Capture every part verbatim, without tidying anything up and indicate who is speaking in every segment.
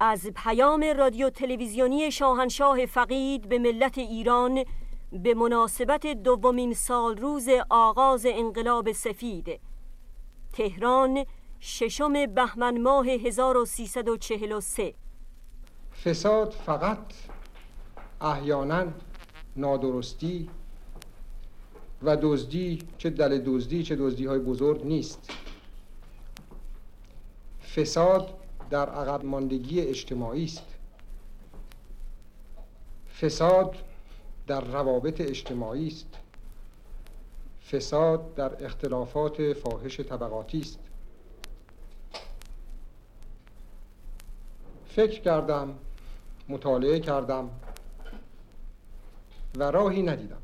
Speaker 1: از پیام رادیو تلویزیونی شاهنشاه فقید به ملت ایران به مناسبت دومین سال روز آغاز انقلاب سفید. تهران، ششم بهمن ماه هزار و سیصد و چهل و سه.
Speaker 2: فساد فقط احیانا نادرستی و دزدی، چه دل دزدی چه دزدی های بزرگ نیست. فساد در عقب ماندگی اجتماعی است. فساد در روابط اجتماعی است. فساد در اختلافات فاحش طبقاتی است. فکر کردم، مطالعه کردم و راهی ندیدم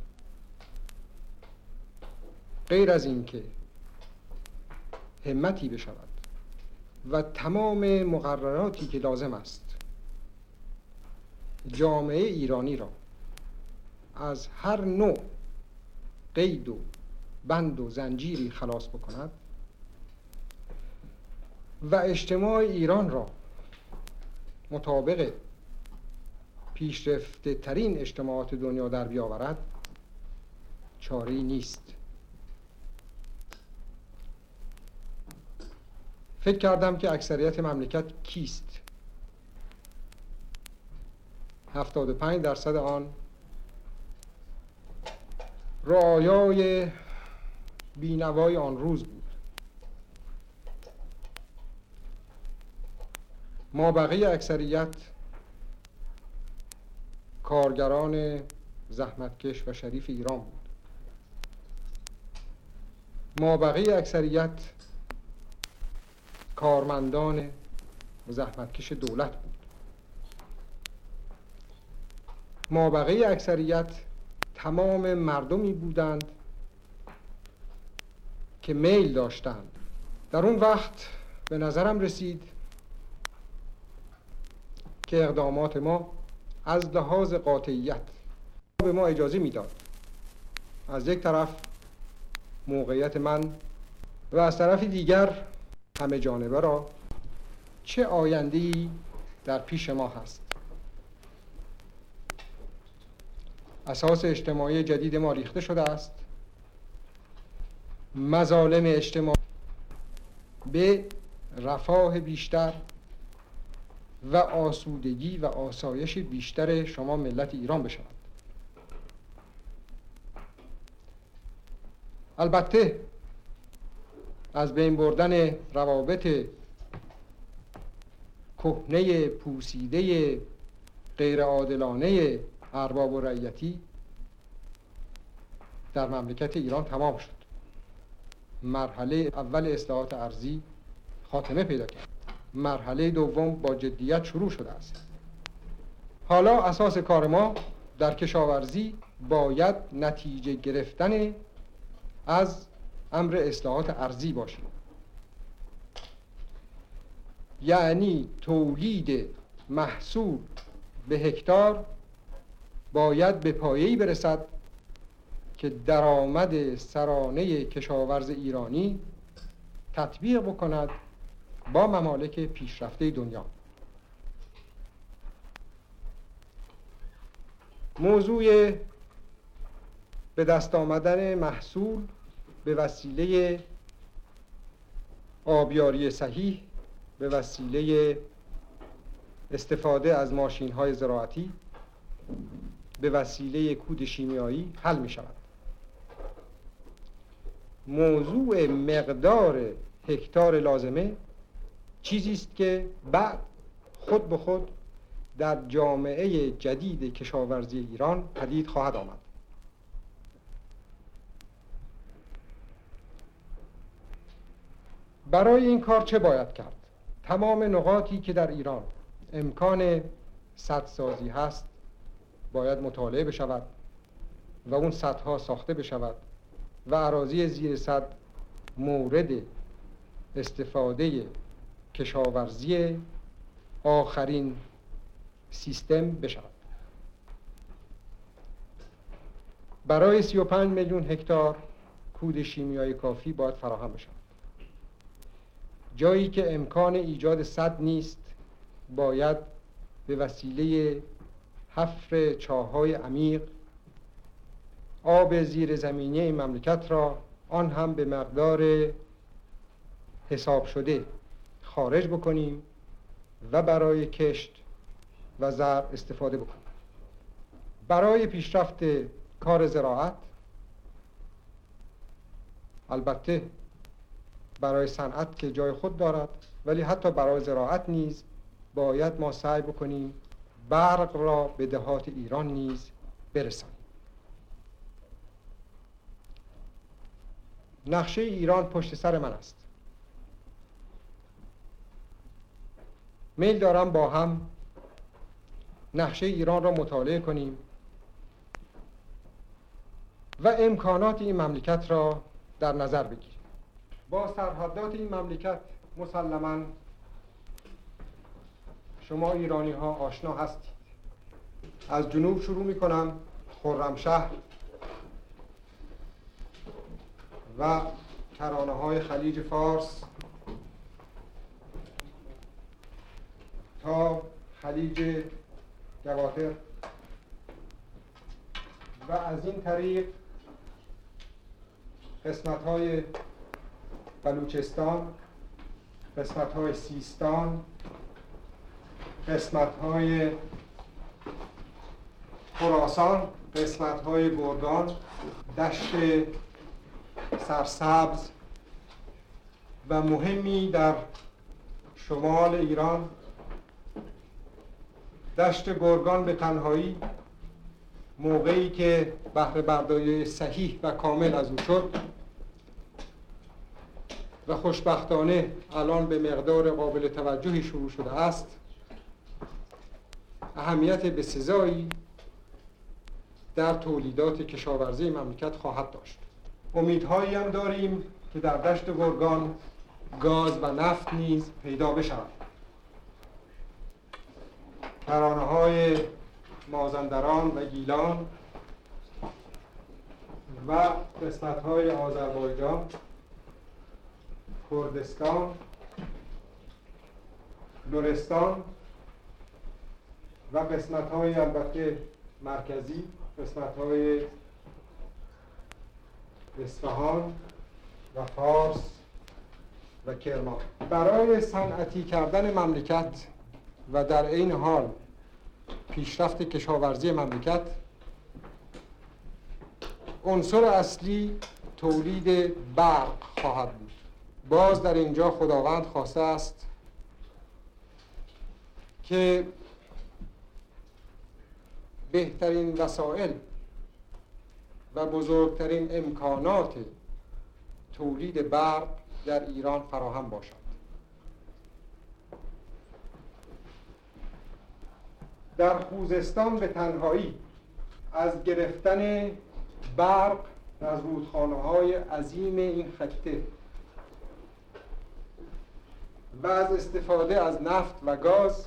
Speaker 2: غیر از این که همتی بشود و تمام مقرراتی که لازم است جامعه ایرانی را از هر نوع قید و بند و زنجیری خلاص بکند و اجتماع ایران را مطابق پیشرفته ترین اجتماعات دنیا در بیاورد، چاره‌ای نیست. فکر کردم که اکثریت مملکت کیست؟ هفتاد و پنج درصد آن رعایای بینوای آن روز بود. مابقی اکثریت کارگران زحمتکش و شریف ایران بود. مابقی اکثریت کارمندان زحمتکش دولت بود. مابقی اکثریت تمام مردمی بودند که میل داشتند. در اون وقت به نظرم رسید که اقدامات ما از لحاظ قاطعیت به ما اجازه میداد از یک طرف موقعیت من و از طرف دیگر همه جانبه را چه آینده‌ای در پیش ما هست. اساس اجتماعی جدید ما ریخته شده است. مظالم اجتماعی به رفاه بیشتر و آسودگی و آسایش بیشتر شما ملت ایران بشود. البته از بین بردن روابط کهنه پوسیده غیر عادلانه ارباب و رعیتی در مملکت ایران تمام شد. مرحله اول اصلاحات ارضی خاتمه پیدا کرد. مرحله دوم با جدیت شروع شده است. حالا اساس کار ما در کشاورزی باید نتیجه گرفتن از امر اصلاحات ارضی باشیم، یعنی تولید محصول به هکتار باید به پایه‌ای برسد که درآمد سرانه کشاورز ایرانی تطبیق بکند با ممالک پیشرفته دنیا. موضوع به دست آمدن محصول به وسیله آبیاری صحیح، به وسیله استفاده از ماشین‌های زراعتی، به وسیله کود شیمیایی حل می شود. موضوع مقدار هکتار لازمه چیزی است که بعد خود به خود در جامعه جدید کشاورزی ایران پدید خواهد آمد. برای این کار چه باید کرد؟ تمام نقاطی که در ایران امکان سدسازی هست باید مطالعه بشود و اون سدها ساخته بشود و اراضی زیر سد مورد استفاده کشاورزی آخرین سیستم بشود. برای سی و پنج میلیون هکتار کود شیمیایی کافی باید فراهم بشود. جایی که امکان ایجاد سد نیست باید به وسیله حفر چاه‌های عمیق آب زیر زمینی این مملکت را، آن هم به مقدار حساب شده، خارج بکنیم و برای کشت و زرع استفاده بکنیم. برای پیشرفت کار زراعت، البته برای صنعت که جای خود دارد، ولی حتی برای زراعت نیز باید ما سعی بکنیم برق را به دهات ایران نیز برسانیم. نقشه ایران پشت سر من است. میل دارم با هم نقشه ایران را مطالعه کنیم و امکانات این مملکت را در نظر بگیریم. با سرحدات این مملکت مسلماً شما ایرانی ها آشنا هستید. از جنوب شروع می کنم، خرمشهر و کرانه های خلیج فارس تا خلیج گواتر و از این طریق قسمت های بلوچستان، قسمت های سیستان، قسمت های خراسان، قسمت های گرگان، دشت سرسبز و مهمی در شمال ایران، دشت گرگان به تنهایی موقعی که بهره برداری صحیح و کامل از او شد و خوشبختانه الان به مقدار قابل توجهی شروع شده است، اهمیت بسزایی در تولیدات کشاورزی مملکت خواهد داشت. امیدهایی هم داریم که در دشت گرگان گاز و نفت نیز پیدا بشود. کرانه‌های مازندران و گیلان و قسمت‌های آذربایجان، کردستان، لرستان و قسمت‌های البته مرکزی، قسمت‌های اصفهان و فارس و کرمان. برای صنعتی کردن مملکت و در این حال پیشرفت کشاورزی مملکت، عنصر اصلی تولید برق خواهد بود. باز در اینجا خداوند خواسته است که بهترین وسایل و بزرگترین امکانات تولید برق در ایران فراهم باشد. در خوزستان به تنهایی از گرفتن برق از رودخانه‌های عظیم این خطه و از استفاده از نفت و گاز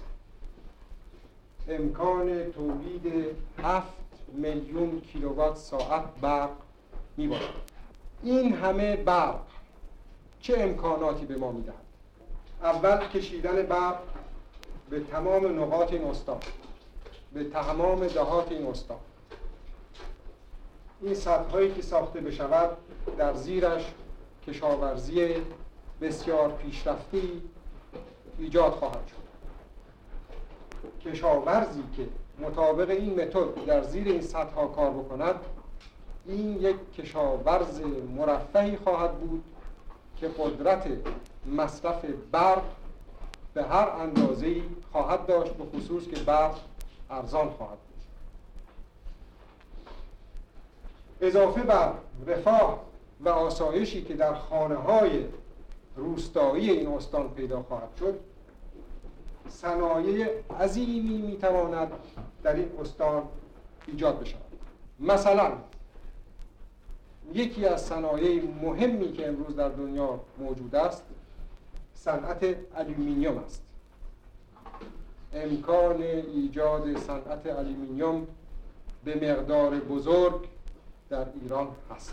Speaker 2: امکان تولید هفت میلیون کیلووات ساعت برق می‌باشد. این همه برق چه امکاناتی به ما می‌دهد؟ اول کشیدن برق به تمام نقاط این استان، به تمام دهات این استان. این سدهایی که ساخته بشود در زیرش کشاورزی بسیار پیشرفتی ایجاد خواهد شد. کشاورزی که مطابق این متد در زیر این سدها کار بکند، این یک کشاورز مرفهی خواهد بود که قدرت مصرف برق به هر اندازه‌ای خواهد داشت، به خصوص که برق ارزان خواهد بود. اضافه بر رفاه و آسایشی که در خانه‌های روستایی این استان پیدا خواهد شد، صنایع عظیمی میتواند در این استان ایجاد بشود. مثلا یکی از صنایع مهمی که امروز در دنیا موجود است صنعت آلومینیوم است. امکان ایجاد صنعت آلومینیوم به مقدار بزرگ در ایران هست.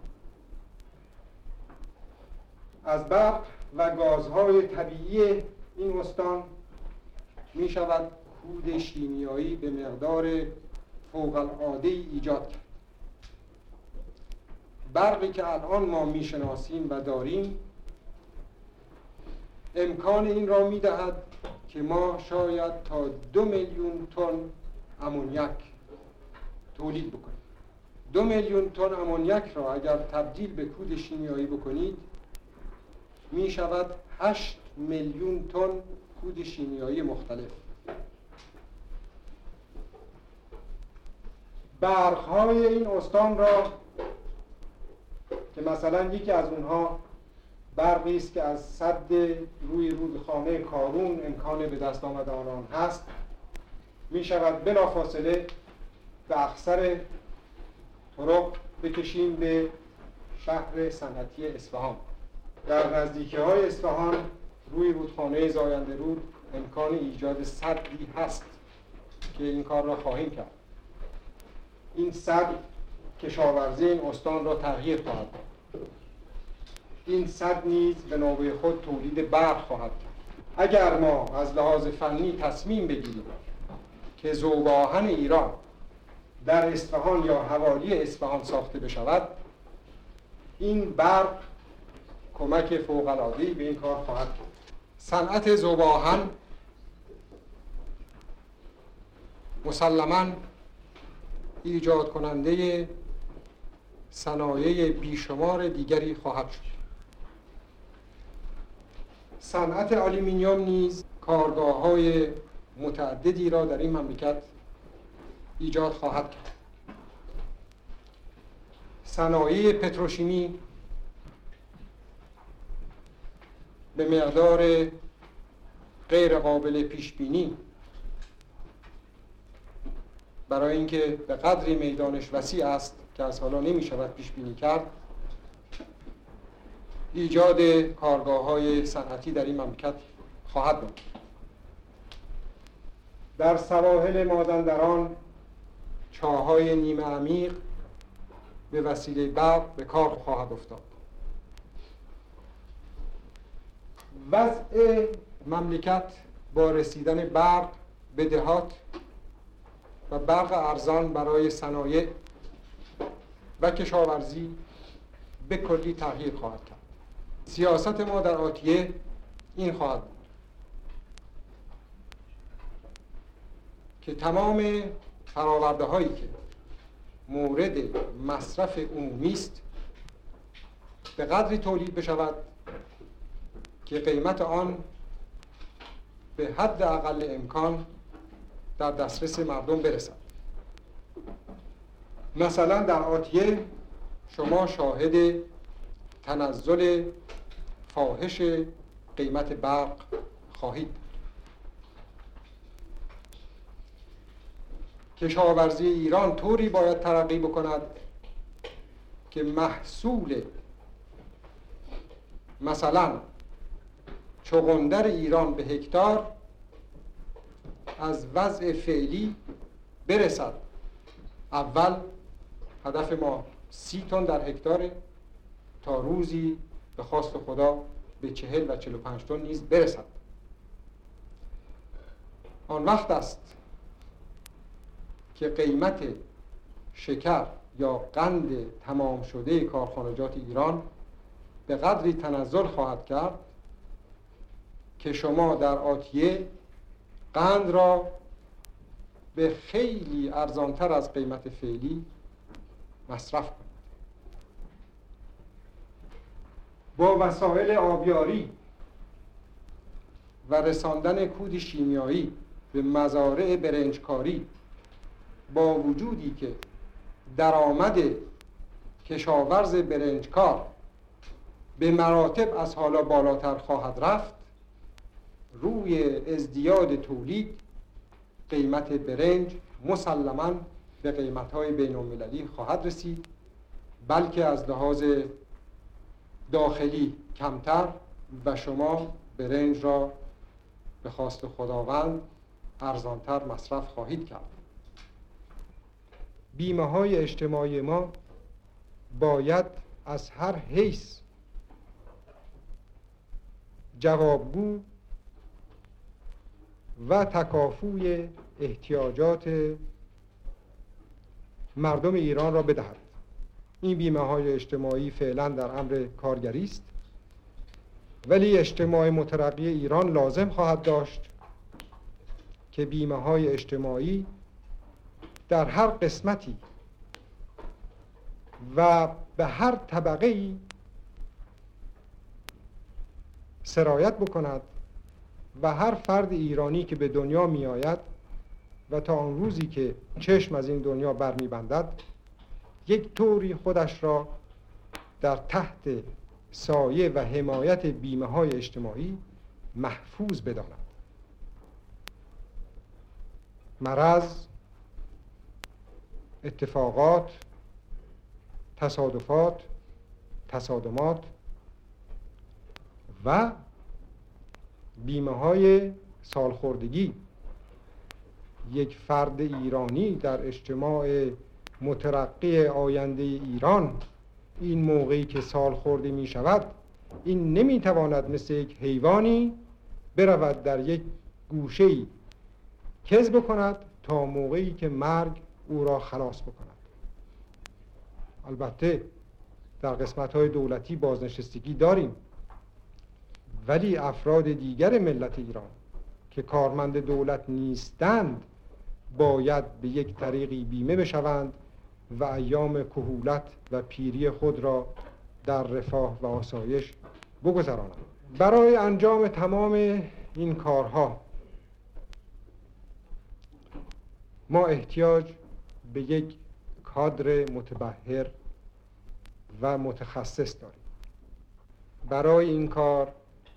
Speaker 2: از برق و گازهای طبیعی این استان می شود کود شیمیایی به مقدار فوق العاده ایجاد کرد. برقی که الان ما می شناسیم و داریم امکان این را می دهد که ما شاید تا دو میلیون تن امونیک تولید بکنیم. دو میلیون تن امونیک را اگر تبدیل به کود شیمیایی بکنید می شود هشت میلیون تن کود شیمیایی مختلف. برق‌های این استان را که مثلا یکی از اونها برقی است که از سد روی رودخانه کارون امکان به دست آمدن آن هست، می شود بلافاصله به اخسر طرق بکشیم به شهر صنعتی اصفهان. در نزدیکی های اصفهان روی رودخانه زاینده رود امکان ایجاد سدی هست که این کار را خواهیم کرد. این سد کشاورزی این استان را تغییر خواهد داد. این سد نیز به نوبه خود تولید برق خواهد کرد. اگر ما از لحاظ فنی تصمیم بگیریم که ذوب‌آهن ایران در اصفهان یا حوالی اصفهان ساخته بشود، این برق کمک فوق‌العاده‌ای به این کار خواهد کرد. صنعت ذوب‌آهن مسلماً ایجاد کننده صنایع بیشمار دیگری خواهد شد. صنعت آلومینیوم نیز کارگاه‌های متعددی را در این مملکت ایجاد خواهد کرد. صنایع پتروشیمی به مقدار غیر قابل پیش بینی، برای اینکه به قدری میدانش وسیع است که از حالا نمی شود پیش بینی کرد، ایجاد کارگاه‌های صنعتی در این مملکت خواهد بود. در سواحل مازندران چاه‌های نیمه عمیق به وسیله برق به کار خواهد افتاد. وضع مملکت با رسیدن برق به دهات و برق ارزان برای صنایع و کشاورزی به کلی تغییر خواهد کرد. سیاست ما در آتیه این خواهد بود که تمام فراورده هایی که مورد مصرف عمومی است به قدری تولید بشود که قیمت آن به حد اقل امکان در دسترس مردم برسد. مثلا در آتیه شما شاهد تنزل فاحش قیمت برق خواهید بود. کشاورزی ایران طوری باید ترقی بکند که محصول مثلا چغندر ایران به هکتار از وضع فعلی برسد. اول هدف ما سی تن در هکتار، تا روزی به خواست خدا به چهل و چهل و پنج تن نیز برسد. آن وقت است که قیمت شکر یا قند تمام شده کارخانجات ایران به قدری تنزل خواهد کرد که شما در آتیه قند را به خیلی ارزانتر از قیمت فعلی مصرف کنید. با وسایل آبیاری و رساندن کود شیمیایی به مزارع برنجکاری، با وجودی که درآمد کشاورز برنجکار به مراتب از حالا بالاتر خواهد رفت، روی ازدیاد تولید قیمت برنج مسلماً به قیمت‌های بین‌المللی خواهد رسید، بلکه از لحاظ داخلی کمتر و شما برنج را به خواست خداوند ارزانتر مصرف خواهید کرد. بیمه های اجتماعی ما باید از هر حیث جوابگو و تکافوی احتیاجات مردم ایران را بدهد. این بیمه های اجتماعی فعلا در امر کارگری است، ولی اجتماع مترقی ایران لازم خواهد داشت که بیمه های اجتماعی در هر قسمتی و به هر طبقه‌ای سرایت بکند و هر فرد ایرانی که به دنیا می آید و تا آن روزی که چشم از این دنیا برمی بندد یک طوری خودش را در تحت سایه و حمایت بیمه های اجتماعی محفوظ بداند. مرض، اتفاقات، تصادفات، تصادمات و بیمه های سالخوردگی. یک فرد ایرانی در اجتماع مترقی آینده ایران این موقعی که سال خورده می شود، این نمی تواند مثل یک حیوانی برود در یک گوشه‌ای کذب کند تا موقعی که مرگ او را خلاص بکند. البته در قسمت‌های دولتی بازنشستگی داریم، ولی افراد دیگر ملت ایران که کارمند دولت نیستند باید به یک طریقی بیمه بشوند و ایام کهولت و پیری خود را در رفاه و آسایش بگذرانند. برای انجام تمام این کارها ما احتیاج به یک کادر متبحر و متخصص داریم. برای این کار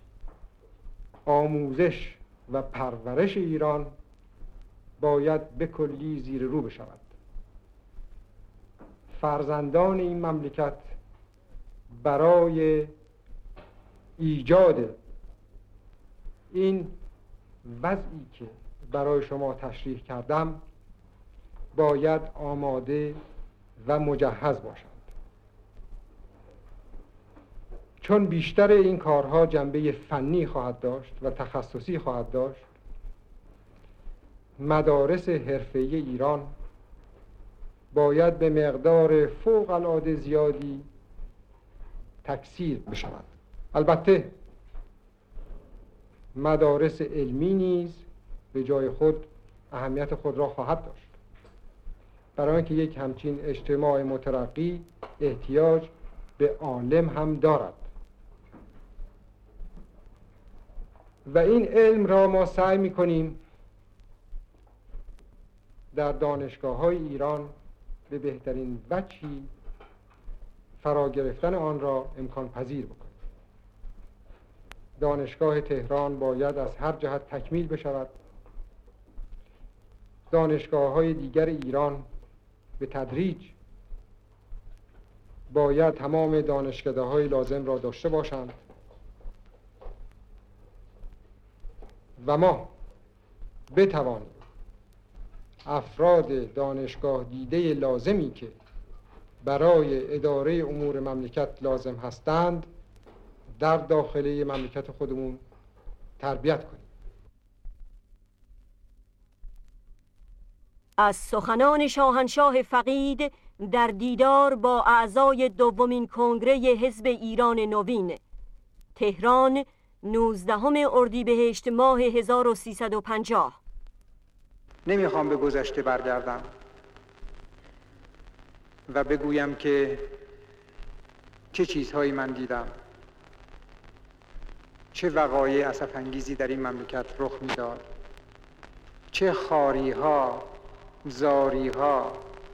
Speaker 2: آموزش و پرورش ایران باید به کلی زیر رو بشود. فرزندان این مملکت برای ایجاد این وضعی که برای شما تشریح کردم باید آماده و مجهز باشند، چون بیشتر این کارها جنبه فنی خواهد داشت و تخصصی خواهد داشت. مدارس حرفه‌ای ایران باید به مقدار فوق العاده زیادی تکثیر بشود. البته مدارس علمی نیز به جای خود اهمیت خود را خواهد داشت، برای اینکه یک همچین اجتماع مترقی احتیاج به عالم هم دارد و این علم را ما سعی می‌کنیم در دانشگاه‌های ایران به بهترین وجهی فرا گرفتن آن را امکان پذیر بکنیم. دانشگاه تهران باید از هر جهت تکمیل بشود. دانشگاه‌های دیگر ایران به تدریج باید تمام دانشکده‌های لازم را داشته باشند و ما بتوانیم افراد دانشگاه دیده لازمی که برای اداره امور مملکت لازم هستند در داخل مملکت خودمون تربیت کنیم.
Speaker 1: از سخنان شاهنشاه فقید در دیدار با اعضای دومین کنگره حزب ایران نوین، تهران، نوزدهم اردیبهشت ماه هزار و سیصد و پنجاه.
Speaker 3: نمیخوام به گذشته برگردم و بگویم که چه چیزهایی من دیدم، چه وقایع اسف‌انگیزی در این مملکت رخ میداد، چه خواری‌ها، زاری‌ها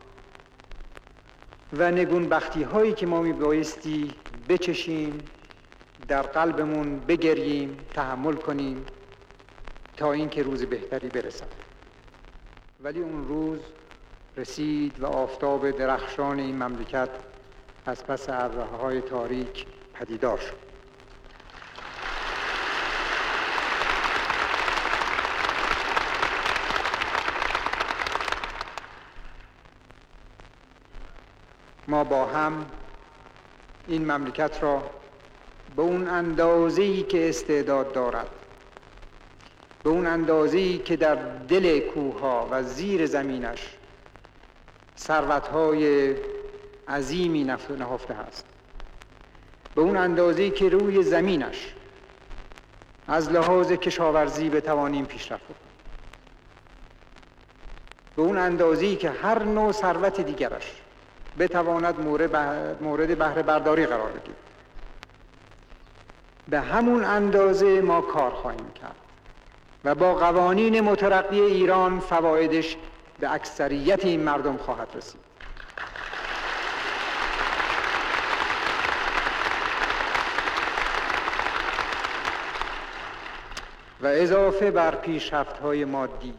Speaker 3: و نگونبختی‌هایی که ما میبایستی بچشیم، در قلبمون بگریم، تحمل کنیم تا اینکه روز بهتری برسد. ولی اون روز رسید و آفتاب درخشان این مملکت از پس ابرهه‌های تاریک پدیدار شد. ما با هم این مملکت را به اون اندازه‌ای که استعداد دارد به اون اندازه‌ای که در دل کوه‌ها و زیر زمینش ثروت‌های عظیمی نهفته است، به اون اندازه‌ای که روی زمینش از لحاظ کشاورزی بتوانیم پیشرفت کنیم، به اون اندازه‌ای که هر نوع ثروت دیگرش بتواند مورد بهره برداری قرار بگیرد، به همون اندازه ما کار خواهیم کرد و با قوانین مترقی ایران فوایدش به اکثریت این مردم خواهد رسید. و اضافه بر پیشرفت‌های مادی،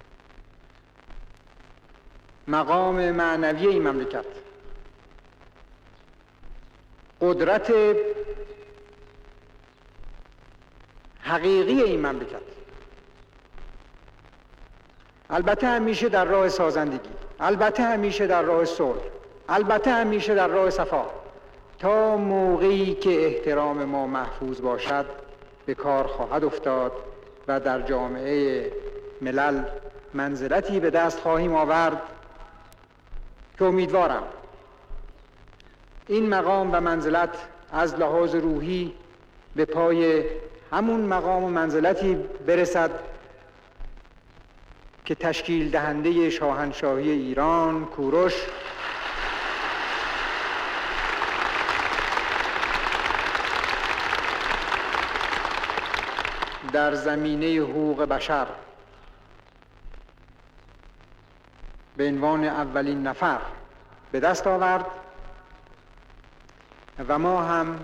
Speaker 3: مقام معنوی این مملکت، قدرت حقیقی این مملکت، البته همیشه در راه سازندگی، البته همیشه در راه صلح، البته همیشه در راه صفا، تا موقعی که احترام ما محفوظ باشد به کار خواهد افتاد و در جامعه ملل منزلتی به دست خواهیم آورد که امیدوارم این مقام و منزلت از لحاظ روحی به پای همون مقام و منزلتی برسد که تشکیل دهنده شاهنشاهی ایران کوروش در زمینه حقوق بشر به عنوان اولین نفر به دست آورد و ما هم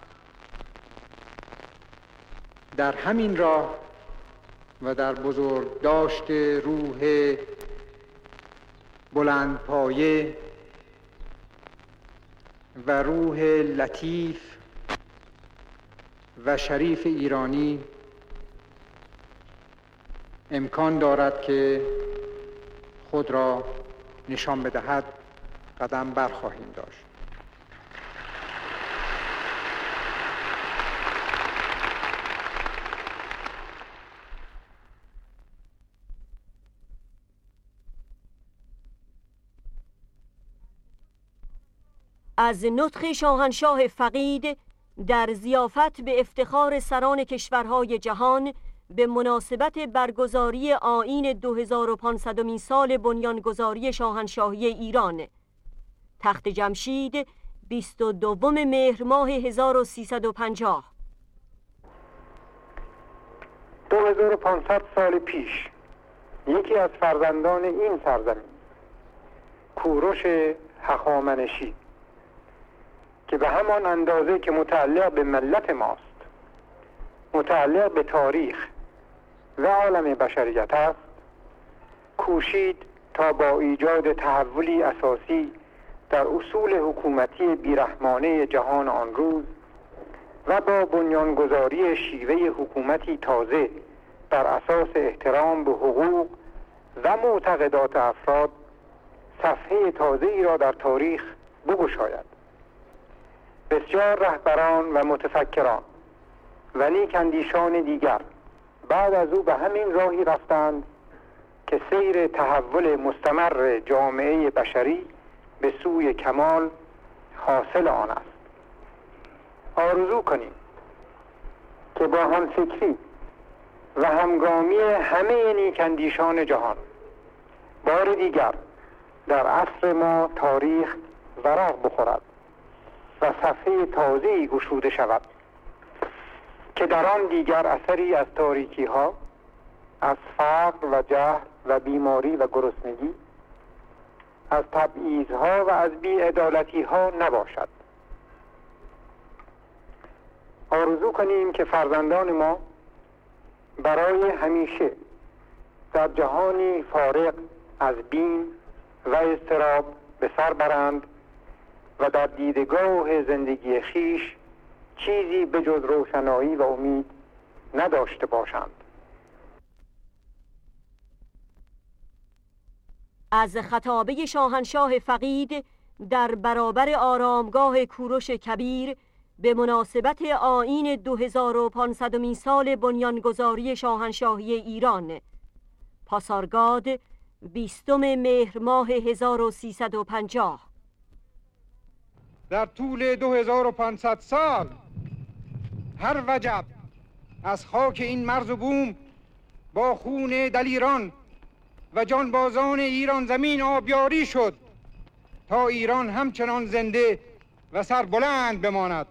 Speaker 3: در همین راه و در بزرگداشت روح بلندپایه و روح لطیف و شریف ایرانی امکان دارد که خود را نشان بدهد، قدم برخواهیم داشت.
Speaker 1: از نطق شاهنشاه فقید در ضیافت به افتخار سران کشورهای جهان به مناسبت برگزاری آیین دو هزار و پانصدمین سال بنیانگذاری شاهنشاهی ایران، تخت جمشید، بیست و دوم مهر ماه هزار و سیصد و پنجاه.
Speaker 4: دو هزار و پانصد سال پیش یکی از فرزندان این سرزمین، کوروش هخامنشی، که به همان اندازه که متعلق به ملت ماست، متعلق به تاریخ و عالم بشریت است، کوشید تا با ایجاد تحولی اساسی در اصول حکومتی بیرحمانه جهان آن روز و با بنیانگذاری شیوه حکومتی تازه بر اساس احترام به حقوق و معتقدات افراد، صفحه تازه‌ای را در تاریخ بگشاید. بسیار رهبران و متفکران و نیک‌اندیشان دیگر بعد از او به همین راهی رفتند که سیر تحول مستمر جامعه بشری به سوی کمال حاصل آن است. آرزو کنیم که با همفکری و همگامی همه نیک‌اندیشان جهان بار دیگر در عصر ما تاریخ ورق بخورد و صفحه تازه‌ای گشوده شود که در آن دیگر اثری از تاریکی ها، از فقر و جهل و بیماری و گرسنگی، از تبعیض‌ها و از بی‌عدالتی‌ها نباشد. آرزو کنیم که فرزندان ما برای همیشه در جهانی فارغ از بیم و اضطراب به سر برند و در دیدگاه زندگی خیش چیزی به جز روشنایی و امید نداشته باشند.
Speaker 1: از خطابه شاهنشاه فقید در برابر آرامگاه کوروش کبیر به مناسبت آیین دو هزار و پانصدمین سال بنیانگذاری شاهنشاهی ایران، پاسارگاد بیستم مهر ماه هزار و سیصد و پنجاه.
Speaker 3: در طول دو هزار و پانصد سال هر وجب از خاک این مرز و بوم با خون دلیران و جانبازان ایران زمین آبیاری شد تا ایران همچنان زنده و سربلند بماند.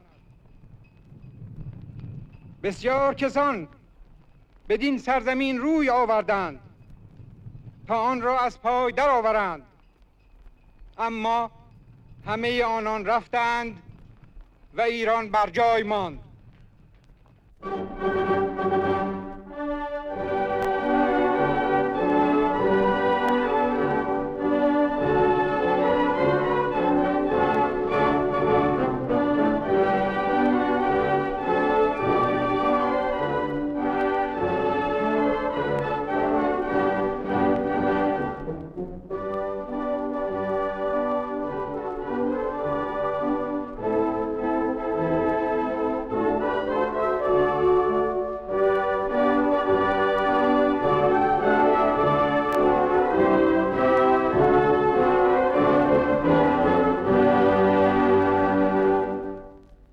Speaker 3: بسیار کسان بدین سرزمین روی آوردند تا آن را از پای درآورند، اما همه آنان رفتند و ایران بر جای ماند.